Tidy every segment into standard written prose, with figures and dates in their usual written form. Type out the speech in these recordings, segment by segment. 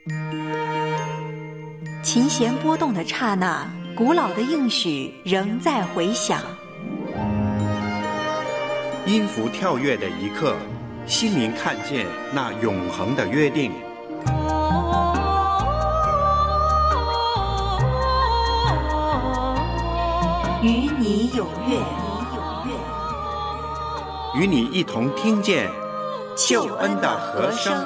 琴弦波动的刹那，古老的应许仍在回响。 音符跳跃的一刻，心灵看见那永恒的约定。 与你有约， 与你一同听见救恩的和声。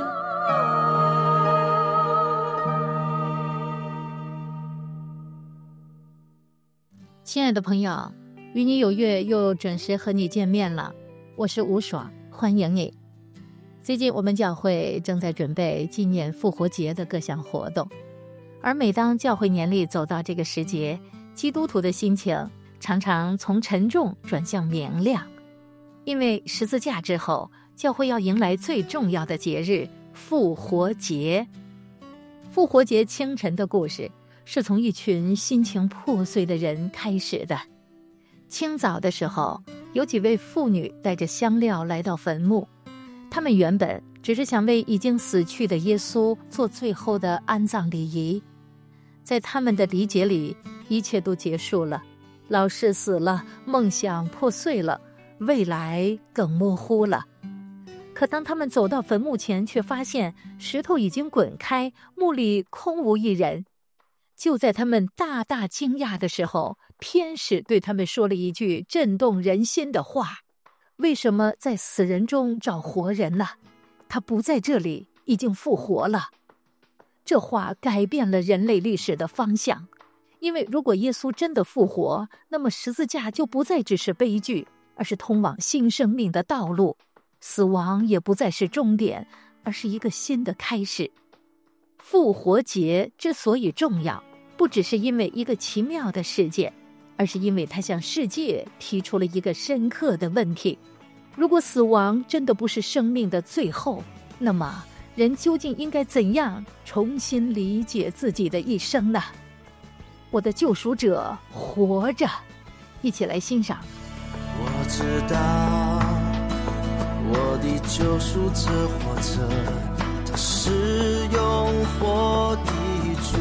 亲爱的朋友，与你有约又准时和你见面了，我是吴爽，欢迎你。最近我们教会正在准备纪念复活节的各项活动，而每当教会年历走到这个时节，基督徒的心情常常从沉重转向明亮，因为十字架之后，教会要迎来最重要的节日复活节。复活节清晨的故事是从一群心情破碎的人开始的。清早的时候，有几位妇女带着香料来到坟墓，他们原本只是想为已经死去的耶稣做最后的安葬礼仪。在他们的理解里，一切都结束了，老师死了，梦想破碎了，未来更模糊了。可当他们走到坟墓前，却发现石头已经滚开，墓里空无一人。就在他们大大惊讶的时候，天使对他们说了一句震动人心的话：为什么在死人中找活人呢？他不在这里，已经复活了。这话改变了人类历史的方向，因为如果耶稣真的复活，那么十字架就不再只是悲剧，而是通往新生命的道路。死亡也不再是终点，而是一个新的开始。复活节之所以重要，不只是因为一个奇妙的事件，而是因为它向世界提出了一个深刻的问题：如果死亡真的不是生命的最后，那么人究竟应该怎样重新理解自己的一生呢？我的救赎者活着，一起来欣赏。 我知道我的救赎者活着，他是永活的主。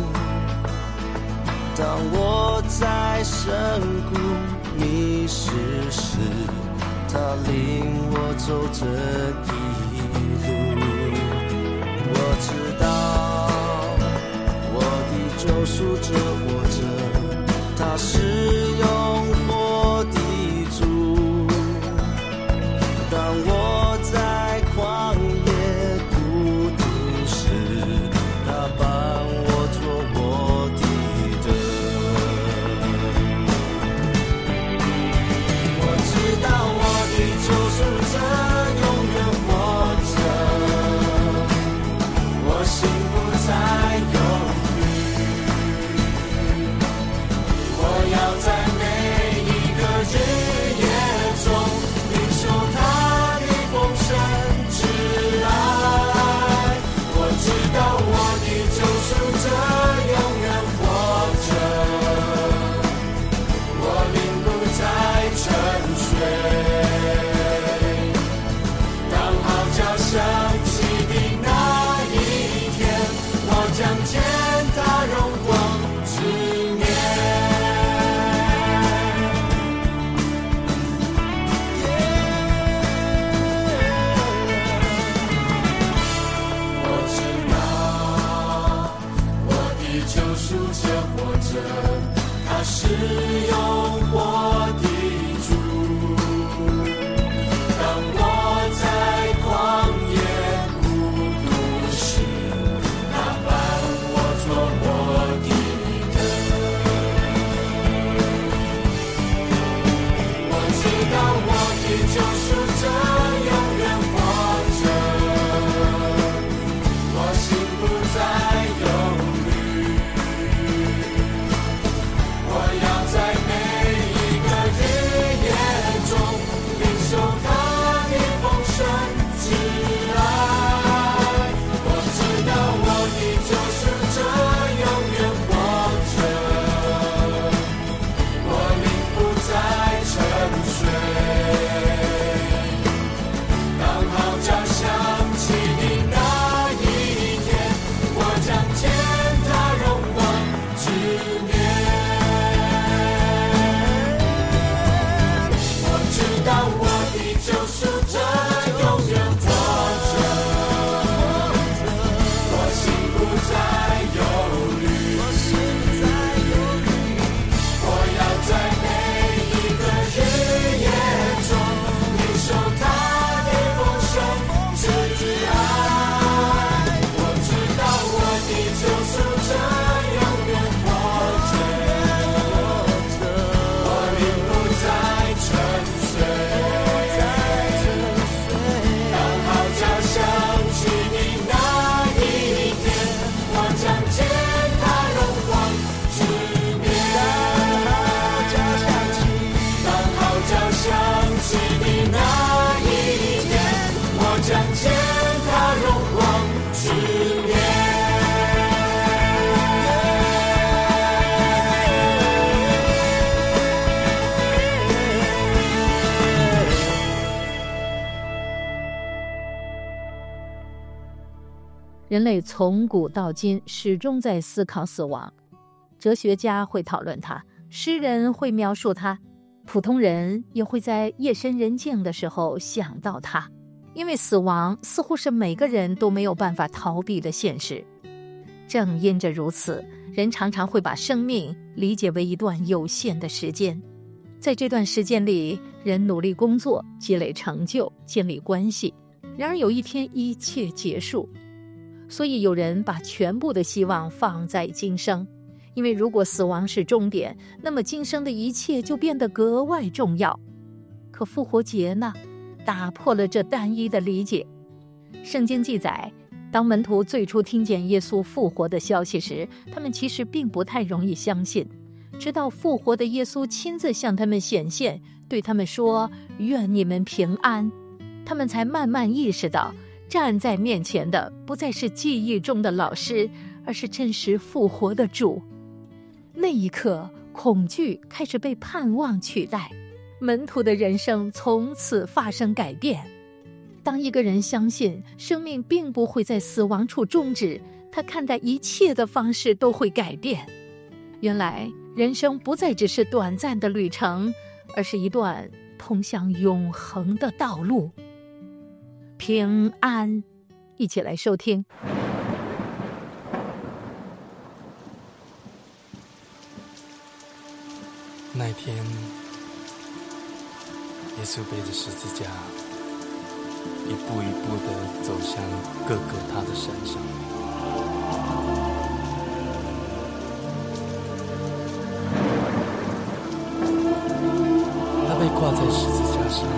当我在深谷迷失时，他领我走这一路。我知道我的救赎者活着，他是永活的主。当我在旷野孤独时，他帮我做我的灯。我知道我的救赎者永远活着，我心不再忧虑，我要将见他荣光之面。 人类从古到今始终在思考死亡，哲学家会讨论它，诗人会描述它，普通人也会在夜深人静的时候想到它。因为死亡似乎是每个人都没有办法逃避的现实。正因着如此，人常常会把生命理解为一段有限的时间。在这段时间里，人努力工作，积累成就，建立关系，然而有一天一切结束。所以有人把全部的希望放在今生，因为如果死亡是终点，那么今生的一切就变得格外重要。可复活节呢，打破了这单一的理解。圣经记载，当门徒最初听见耶稣复活的消息时，他们其实并不太容易相信，直到复活的耶稣亲自向他们显现，对他们说愿你们平安，他们才慢慢意识到站在面前的不再是记忆中的老师，而是真实复活的主。那一刻，恐惧开始被盼望取代，门徒的人生从此发生改变。当一个人相信生命并不会在死亡处终止，他看待一切的方式都会改变。原来人生不再只是短暂的旅程，而是一段通向永恒的道路。平安，一起来收听。 那天，耶稣背着十字架，一步一步地走向各个他的山上。他被挂在十字架上，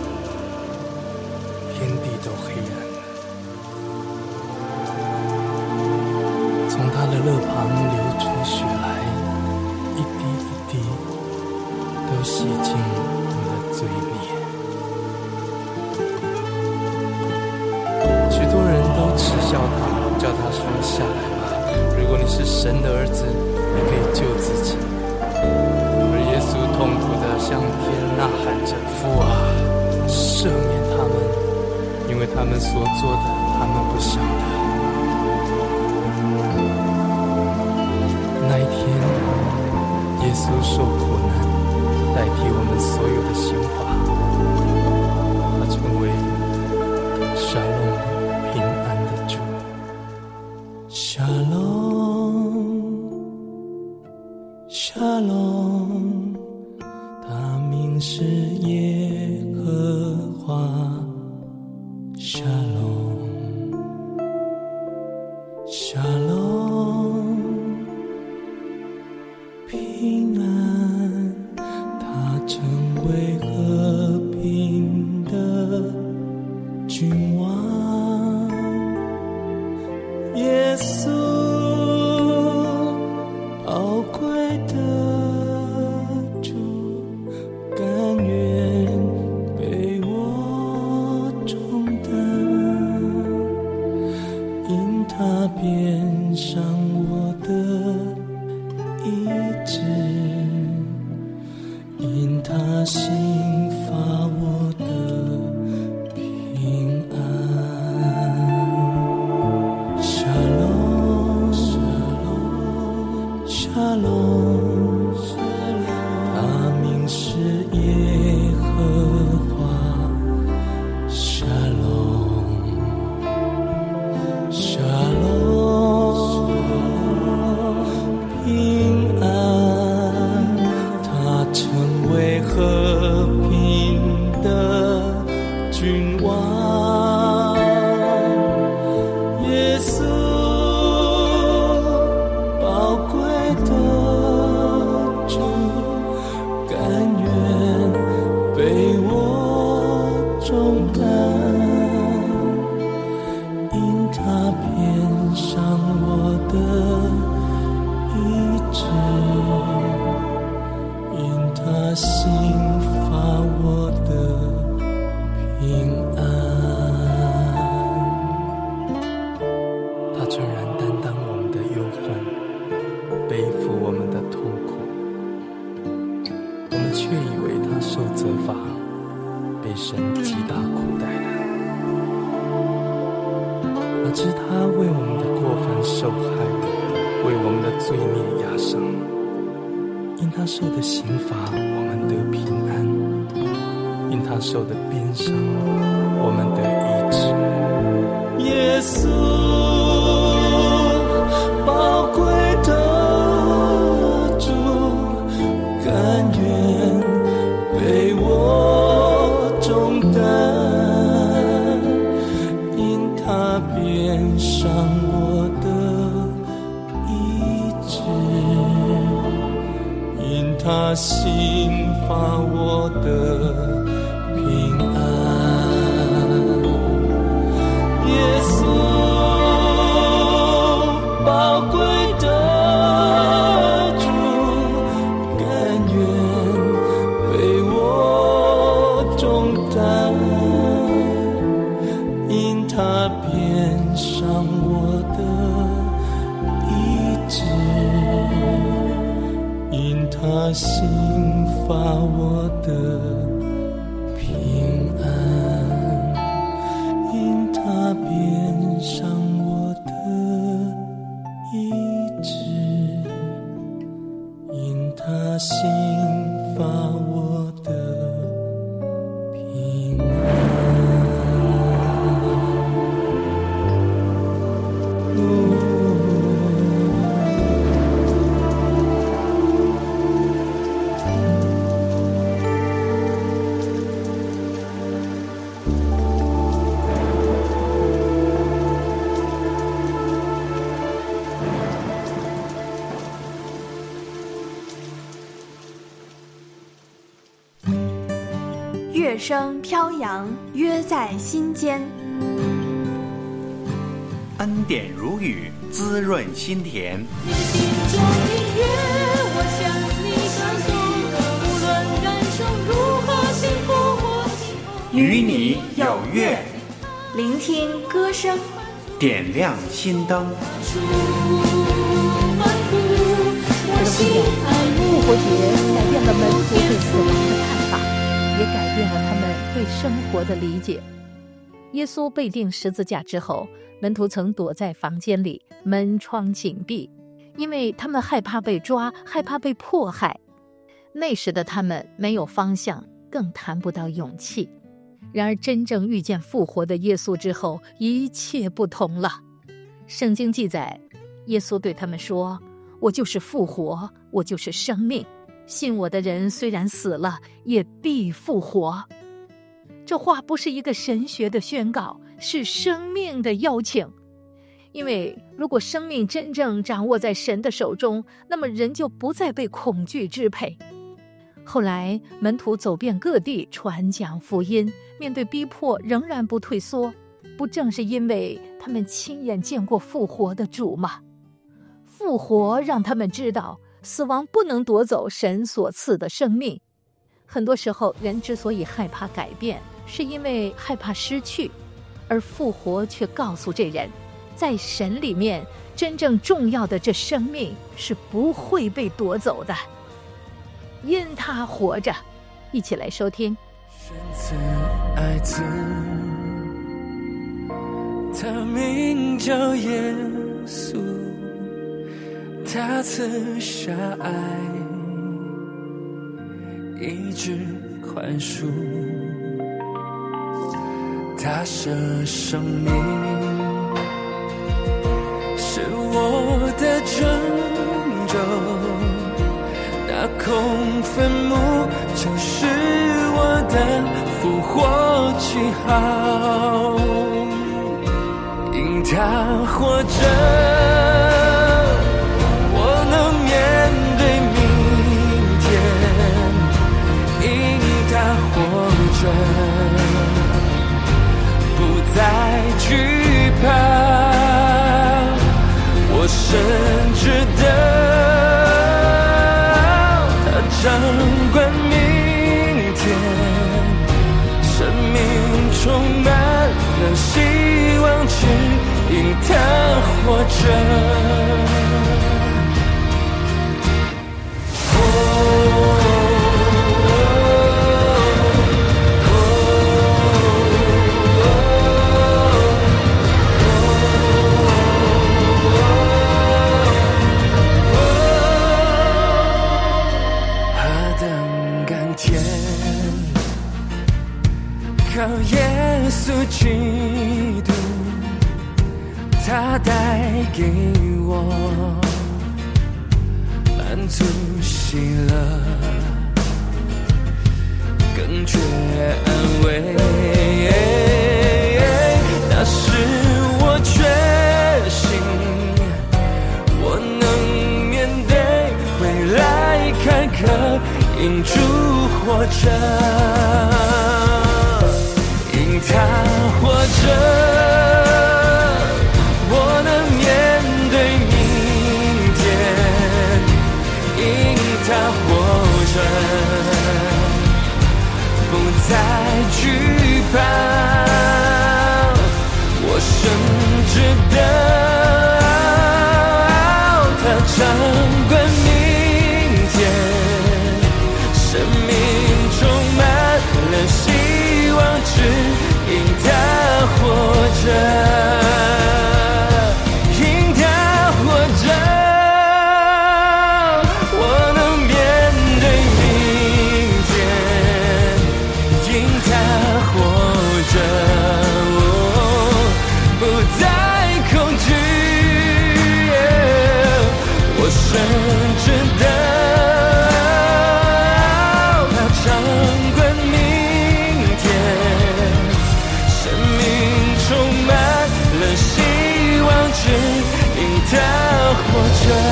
天地都黑暗。从他的肋旁流出血来，一滴一滴都洗净我的罪孽。许多人都耻笑他，叫他说下来吧，如果你是神的儿子，你可以救自己。而耶稣痛苦地向天呐喊着，父啊，赦免他们，因为他们所做的他们不晓得。那一天，耶稣受苦难，代替我们所有的刑罚，他成为沙龙平安的主。沙龙，沙龙，他名是耶和华。沙龙，沙龙，平安，他成为和平的君王。耶稣，宝贵的主，甘愿被我重担，因他变上我的医治，因他心发我的平安。沙龙，沙龙，他名是耶和华。沙龙，沙龙， 知他为我们的过犯受害，为我们的罪孽压伤。因他受的刑罚，我们得平安；因他受的鞭伤，我们得医治。 耶稣，宝贵的主，甘愿被我重担，因他鞭伤我的医治，因他刑罚我的平安。耶稣，宝贵的主，甘愿被我重担，因他鞭伤我的医治，因他刑罚我的平安，因他鞭伤我的医治，因他刑罚我的平安。 乐声飘扬，约在心间。 恩典如雨，滋润心田。 你心中音乐，我向你唱颂，无论人生如何幸福或幸福， 与你有约， 聆听歌声， 点亮心灯。 复活节改变了门徒对死亡的看法，也改变了他们对生活的理解。耶稣被钉十字架之后，门徒曾躲在房间里，门窗紧闭，因为他们害怕被抓，害怕被迫害。那时的他们没有方向，更谈不到勇气。然而真正遇见复活的耶稣之后，一切不同了。圣经记载，耶稣对他们说，我就是复活，我就是生命，信我的人虽然死了，也必复活。这话不是一个神学的宣告，是生命的邀请。因为如果生命真正掌握在神的手中，那么人就不再被恐惧支配。后来门徒走遍各地传讲福音，面对逼迫仍然不退缩，不正是因为他们亲眼见过复活的主吗？复活让他们知道，死亡不能夺走神所赐的生命。很多时候人之所以害怕改变，是因为害怕失去，而复活却告诉这人，在神里面真正重要的这生命是不会被夺走的，因他活着。一起来收听。 选择爱子，他名叫耶稣，他赐下爱，医治宽恕，他舍生命，是我的拯救，那空坟墓就是我的复活记号，因他活着，我能面对明天，因他活着，不再惧怕，我深知道他掌管明天，生命充满了希望，只因他活着。 它带给我满足喜乐，更觉安慰。那是我决心，我能面对未来坎坷，因主活着，因他活着，我能面对明天，因他活着，不再惧怕。我深知道他掌管明天，生命充满了希望，只因他活着，因他活着，我能面对明天，因他活着，不再恐惧。我深知道他掌管明天，生命充满了希望，只因他活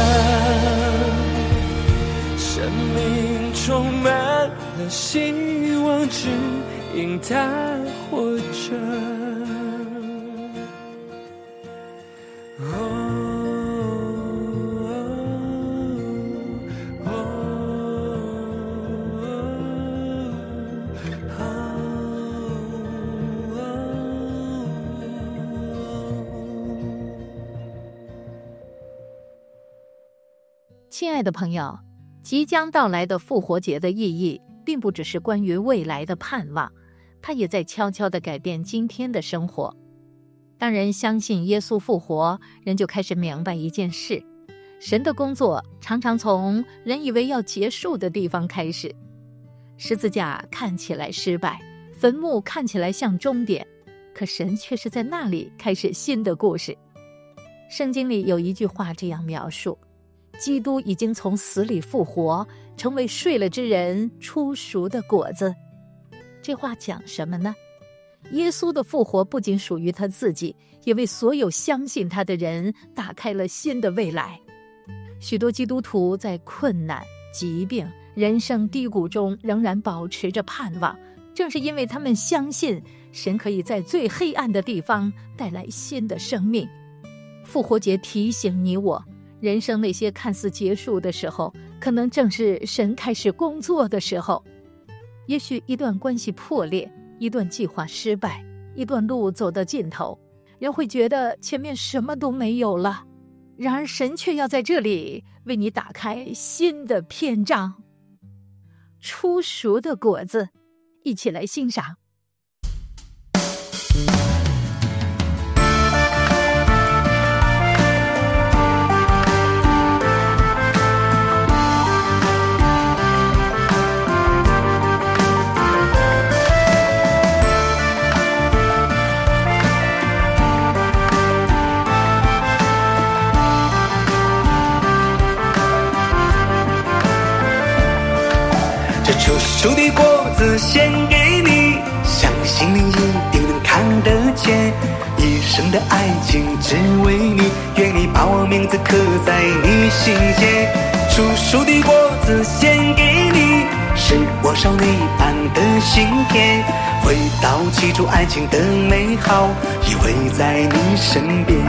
着，生命充满了希望，只因他活着。 亲爱的朋友，即将到来的复活节的意义，并不只是关于未来的盼望，它也在悄悄地改变今天的生活。当人相信耶稣复活，人就开始明白一件事：神的工作常常从人以为要结束的地方开始。十字架看起来失败，坟墓看起来像终点，可神却是在那里开始新的故事。圣经里有一句话这样描述：基督已经从死里复活，成为睡了之人出熟的果子。这话讲什么呢？耶稣的复活不仅属于他自己，也为所有相信他的人打开了新的未来。许多基督徒在困难、疾病、人生低谷中仍然保持着盼望，正是因为他们相信神可以在最黑暗的地方带来新的生命。复活节提醒你我，人生那些看似结束的时候，可能正是神开始工作的时候。也许一段关系破裂，一段计划失败，一段路走到尽头，人会觉得前面什么都没有了。然而神却要在这里为你打开新的篇章。出熟的果子，一起来欣赏。 出熟的果子献给你，相信你一定能看得见。一生的爱情只为你，愿你把我名字刻在你心间。出熟的果子献给你，是我少女般的心田。回到起初爱情的美好，依偎在你身边。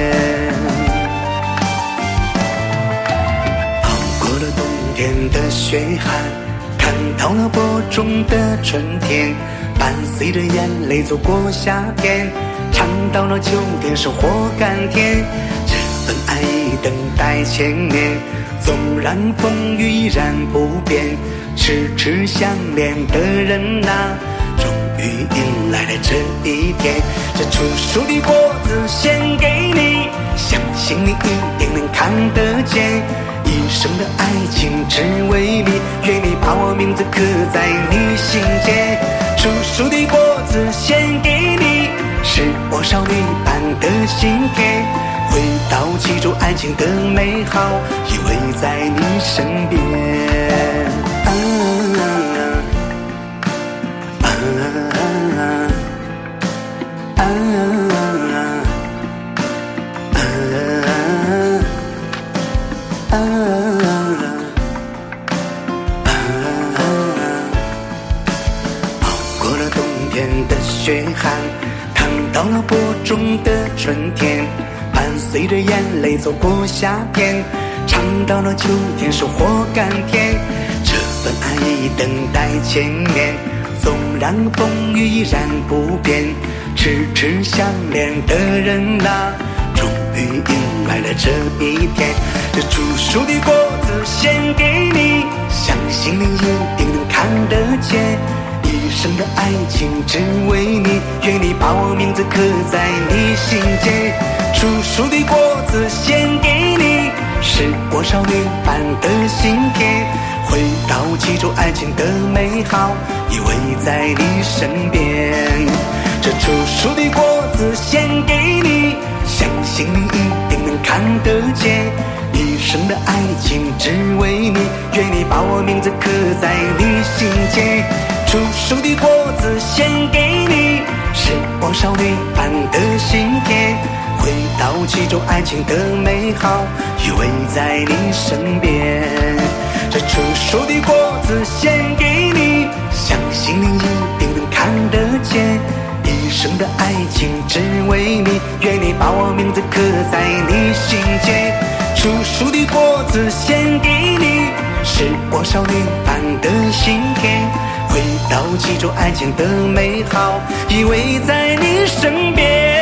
熬过了冬天的雪寒，看到了播种的春天，伴随着眼泪走过夏天，尝到了秋天收获甘甜。这份爱已等待千年，纵然风雨依然不变，痴痴相恋的人啊，终于迎来了这一天。这出熟的果子献给你，相信你一定能看得见。一生的爱情只为你，愿你把我名字刻在你心间。出熟的果子献给你，是是我少女般的心田，回到记住爱情的美好，依偎在你身边。血汗，看到了播种的春天，伴随着眼泪走过夏天，尝到了秋天收获甘甜。这份爱已等待千年，纵然风雨依然不变，痴痴相恋的人啊，终于迎来了这一天。这成熟的果子献给你，相信你一定能看得见。一生的爱情只为你，愿你把我名字刻在你心间。成熟的果子献给你，是我少女般的心田，回到记住爱情的美好，依偎在你身边。这成熟的果子献给你，相信你一定能看得见。一生的爱情只为你，愿你把我名字刻在你心间。成熟的果子献给你，是我少女般的心田，回到记住爱情的美好，依偎在你身边。这成熟的果子献给你，相信你一定能看得见。一生的爱情只为你，愿你把我名字刻在你心间。成熟的果子献给你，是我少女般的心田，回到记住爱情的美好，依偎在你身边。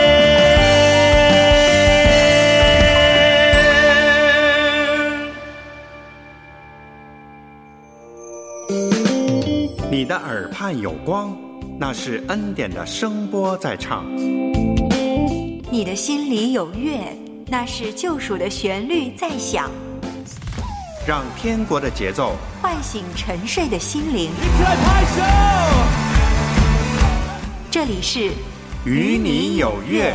你的耳畔有光，那是恩典的声波在唱。 你的心里有乐，那是救赎的旋律在响。 让天国的节奏唤醒沉睡的心灵。这里是与你有约。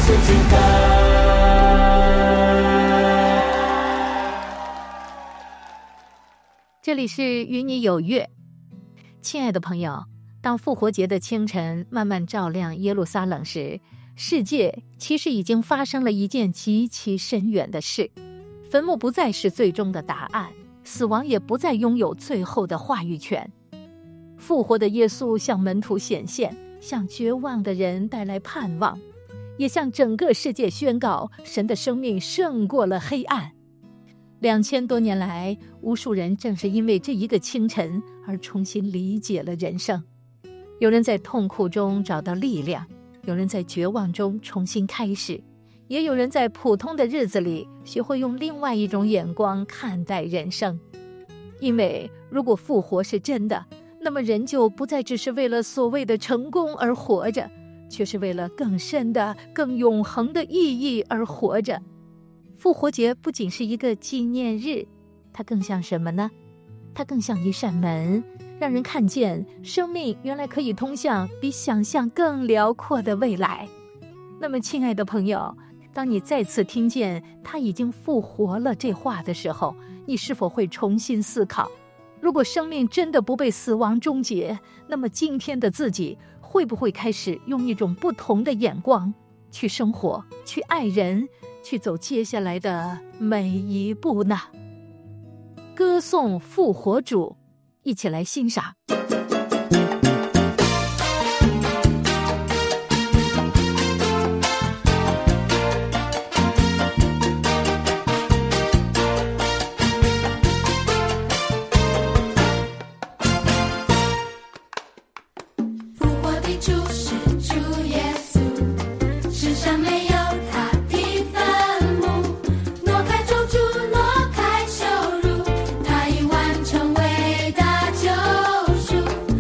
这里是与你有约。亲爱的朋友，当复活节的清晨慢慢照亮耶路撒冷时，世界其实已经发生了一件极其深远的事。坟墓不再是最终的答案，死亡也不再拥有最后的话语权。复活的耶稣向门徒显现，向绝望的人带来盼望，也向整个世界宣告神的生命胜过了黑暗。2000多年来，无数人正是因为这一个清晨而重新理解了人生。有人在痛苦中找到力量，有人在绝望中重新开始，也有人在普通的日子里学会用另外一种眼光看待人生。因为如果复活是真的，那么人就不再只是为了所谓的成功而活着，却是为了更深的、更永恒的意义而活着。复活节不仅是一个纪念日，它更像什么呢？它更像一扇门，让人看见生命原来可以通向比想象更辽阔的未来。那么亲爱的朋友，当你再次听见他已经复活了这话的时候，你是否会重新思考，如果生命真的不被死亡终结，那么今天的自己会不会开始用一种不同的眼光去生活，去爱人，去走接下来的每一步呢？歌颂复活主，一起来欣赏。 他已完成伟大救赎。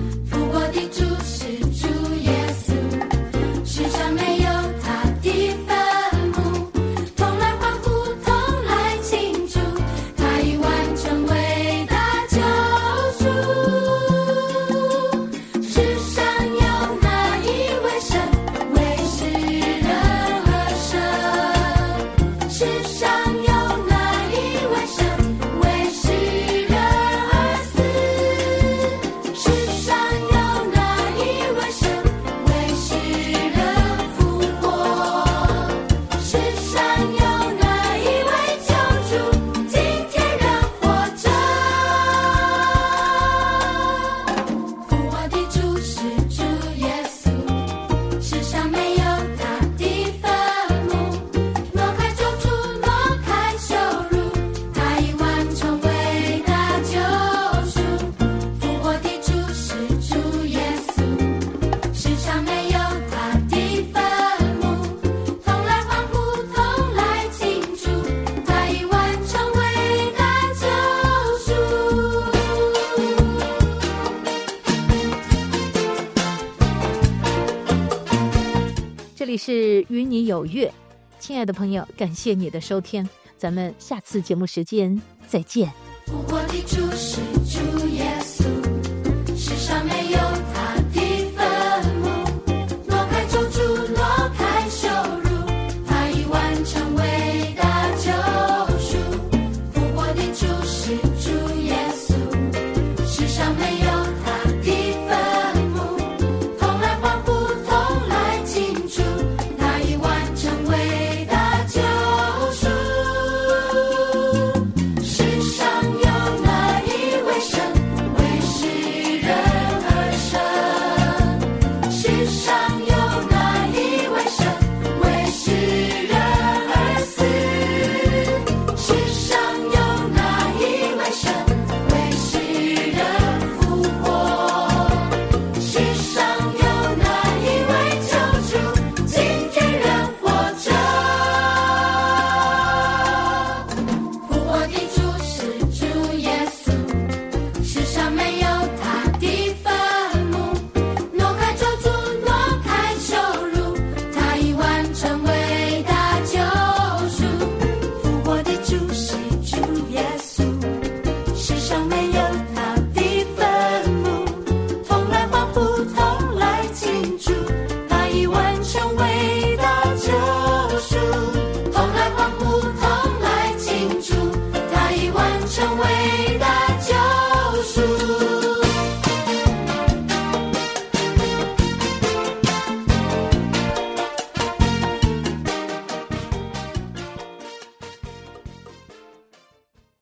是与你有约，亲爱的朋友，感谢你的收听，咱们下次节目时间再见。 复活的主是主耶稣，世上没有他的坟墓，挪开咒诅，挪开羞辱，他已完成伟大救赎。复活的主是主耶稣，世上没有他的坟墓，同来欢呼，同来庆祝，他已完成伟大救赎。世上有哪一位神为世人而生？世上有哪一位神为世人而死？世上有哪一位神为世人复活？世上有哪一位救主今天仍活着？复活的主是主耶稣，世上没有他的坟墓，挪开咒诅，挪开羞辱，他已完成伟大救赎。复活的主是主耶稣，世上没有他的坟墓，同来欢呼，同来庆祝，他已完成伟大救赎。同来欢呼，同来庆祝，他已完成伟